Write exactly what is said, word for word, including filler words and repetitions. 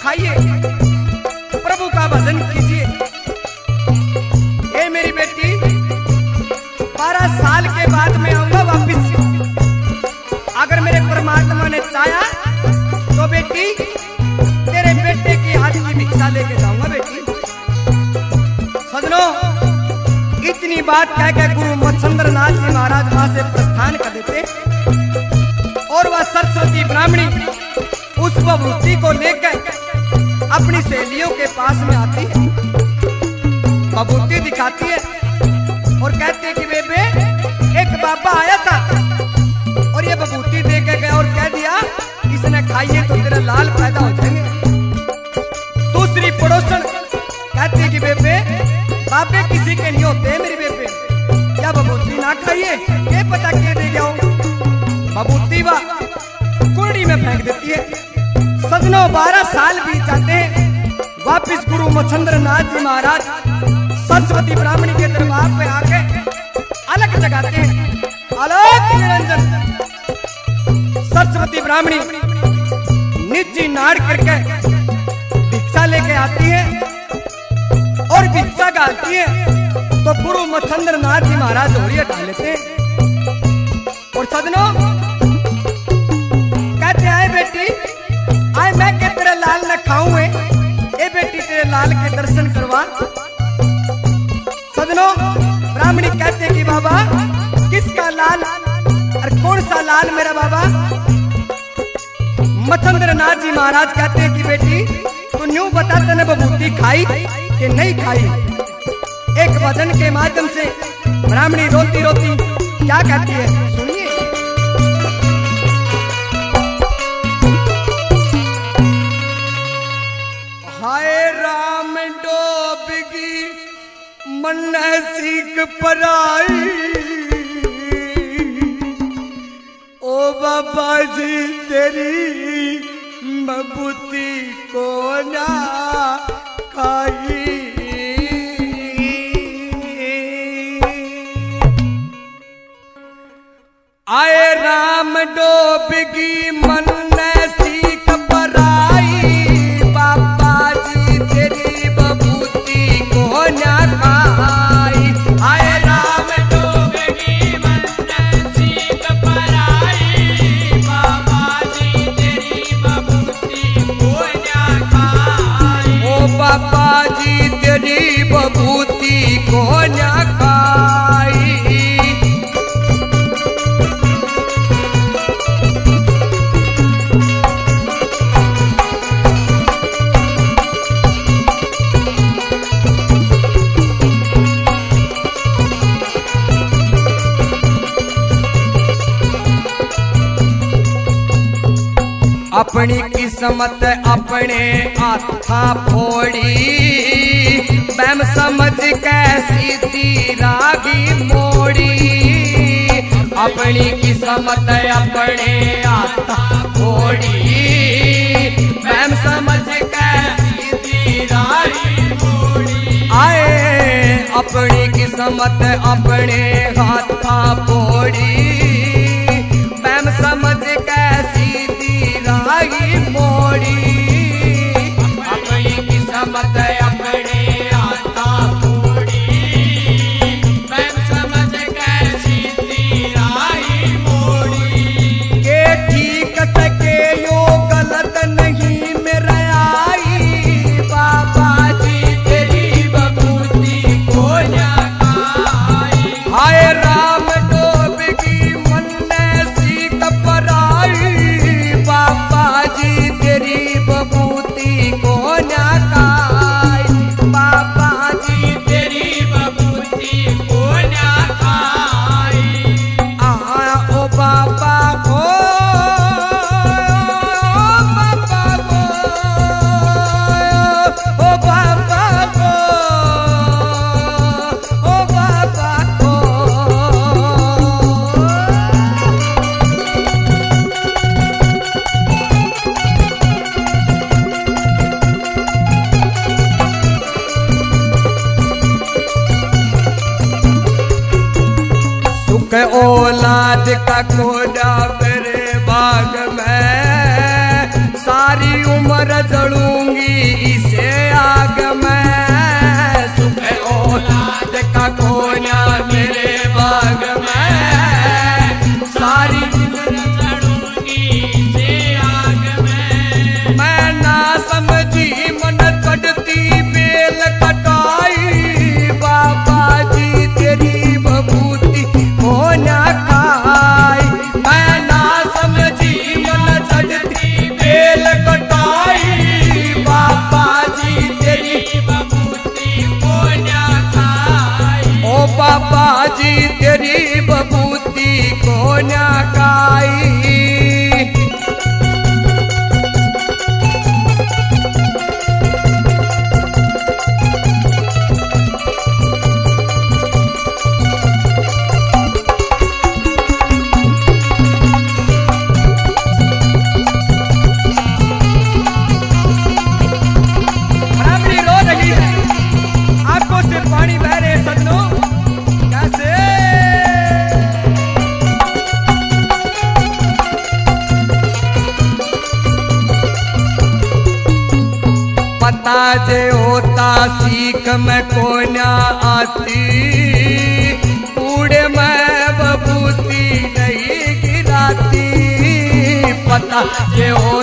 खाइए, प्रभु का भजन कीजिए। ये मेरी बेटी, बारह साल के बाद मैं आऊंगा वापिस। अगर मेरे परमात्मा ने चाहा तो बेटी तेरे बेटे की हाथ की भिक्षा लेके जाऊंगा बेटी। सजनों, इतनी बात कह के गुरु मच्छिंद्र नाथ जी महाराज वहां से प्रस्थान कर देते और वह सरस्वती ब्राह्मणी उस विभूति को लेकर अपनी सहेलियों के पास में आती है, विभूति दिखाती है और कहती है कि बेबे एक बाबा आया था और ये विभूति दे के गया और कह दिया इसने खाइए तो तेरा लाल पैदा हो जाएंगे। दूसरी पड़ोसन कहती है कि बेबे बाबे किसी के नहीं होते मेरी बेबे, क्या विभूति ना खाइए, ये पता क्या दे गया हो। विभूति वा कुंडी में फेंक देती है। सजनों, बारह साल बीत जाते हैं। वापिस गुरु मच्छिंद्र नाथ जी महाराज सरस्वती ब्राह्मणी के दरबार पे आके अलग जगाते हैं, अलग निरंजन। सरस्वती ब्राह्मणी निजी नाड़ करके भिक्षा लेके आती है और भिक्षा गालती है तो गुरु मच्छिंद्र नाथ जी महाराज होरी हटा लेते हैं। और सजनों कहते हैं बेटी आए मैं के तेरे लाल न खाऊं है, ए बेटी तेरे लाल के दर्शन करवा। सजनों, ब्राह्मणी कहते कि बाबा किसका लाल और कौन सा लाल मेरा बाबा। मच्छिंद्र नाथ जी महाराज कहते हैं कि बेटी तू न्यू बता तने विभूति खाई कि नहीं खाई। एक भजन के माध्यम से ब्राह्मणी रोती रोती क्या कहती है सुनिए। हाय राम डोबगी मन सीख पराई, ओ बाबा जी तेरी विभूति को ना खाई। आए राम डोबगी मन सीख पराई, बाबा जी तेरी विभूति को ना खाई। आए राम डोबगी मन सीख पराई, बाबा जी तेरी विभूति को ना खाई। ओ बाबा जी तेरी विभूति को ना खाई। अपनी किस्मत अपने हाथा फोड़ी, बैम समझ कैसी दी रागी मोड़ी। अपनी किस्मत अपने हाथा फोड़ी, बैम समझ कैसी दी रागी मोड़ी। आए अपनी किस्मत अपने हाथा फोड़ी, बैम समझ कैसी रागी मोड़ी। अपनी किस्मत अपने हाथा फोड़ी, मैं समझ कैसी थी रागी मोड़ी। के ठीक सके यो गलत नहीं मेरा आई, बाबा जी तेरी विभूति को ना खाई। हाय राम डोबगी मन सीख पराई, बाबा जी तेरी विभूति को ना खाई। बाबा जी तेरी विभूति को ना खाई। आ ओ बाबा ओ बाबा गो, ओ बाबा गो, ओ बाबा गो। औलाद का कोडा मेरे बाग में, सारी उम्र जड़ूंगी इसे आग में सुख औलाद का कोना मेरे बाग में सारी चढ़ूंगी इसे आग में। मैं ना समझी मन चढ़ती बेल कटाई बाबा जी तेरी बबूती कोना खाई। मैं ना समझी मन चढ़ती बेल कटाई बाबा जी तेरी बबूती कोना खाई। ओ बाबा जी तेरी बबूती कोना खाई। बराबरी रो रही है, आंखों से पानी बह रहे सजनों। कैसे पता जे होता सीख में कोना आती कूड़े में बबूती नहीं गिराती। पता जे हो